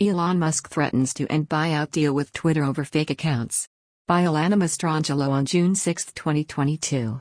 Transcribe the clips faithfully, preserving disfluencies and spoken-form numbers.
Elon Musk threatens to end buyout deal with Twitter over fake accounts. By Alana Mastrangelo on June sixth, twenty twenty-two.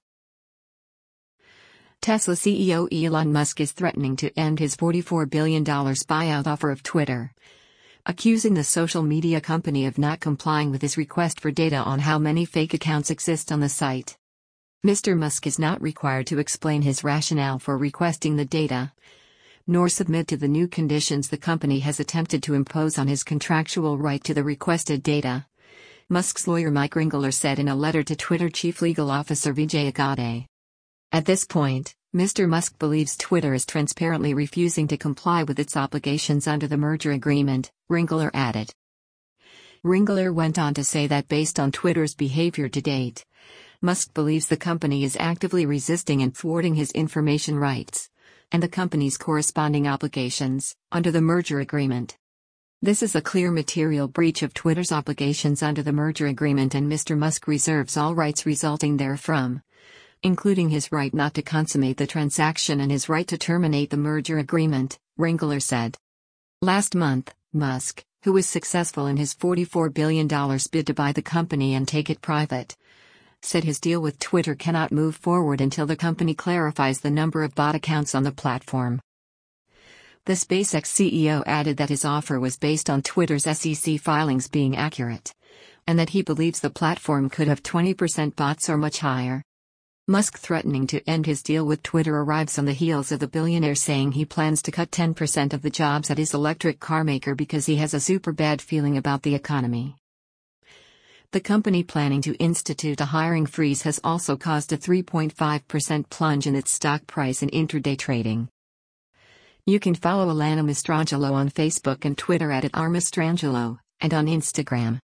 Tesla C E O Elon Musk is threatening to end his forty-four billion dollars buyout offer of Twitter, accusing the social media company of not complying with his request for data on how many fake accounts exist on the site. Mister Musk is not required to explain his rationale for requesting the data, nor submit to the new conditions the company has attempted to impose on his contractual right to the requested data, Musk's lawyer Mike Ringler said in a letter to Twitter Chief Legal Officer Vijay Agade. At this point, Mister Musk believes Twitter is transparently refusing to comply with its obligations under the merger agreement, Ringler added. Ringler went on to say that based on Twitter's behavior to date, Musk believes the company is actively resisting and thwarting his information rights, and the company's corresponding obligations, under the merger agreement. This is a clear material breach of Twitter's obligations under the merger agreement, and Mister Musk reserves all rights resulting therefrom, including his right not to consummate the transaction and his right to terminate the merger agreement, Ringler said. Last month, Musk, who was successful in his forty-four billion dollars bid to buy the company and take it private, said his deal with Twitter cannot move forward until the company clarifies the number of bot accounts on the platform. The SpaceX C E O added that his offer was based on Twitter's S E C filings being accurate, and that he believes the platform could have twenty percent bots or much higher. Musk threatening to end his deal with Twitter arrives on the heels of the billionaire saying he plans to cut ten percent of the jobs at his electric car maker because he has a super bad feeling about the economy. The company planning to institute a hiring freeze has also caused a three point five percent plunge in its stock price in intraday trading. You can follow Alana Mastrangelo on Facebook and Twitter at, at r mastrangelo, and on Instagram.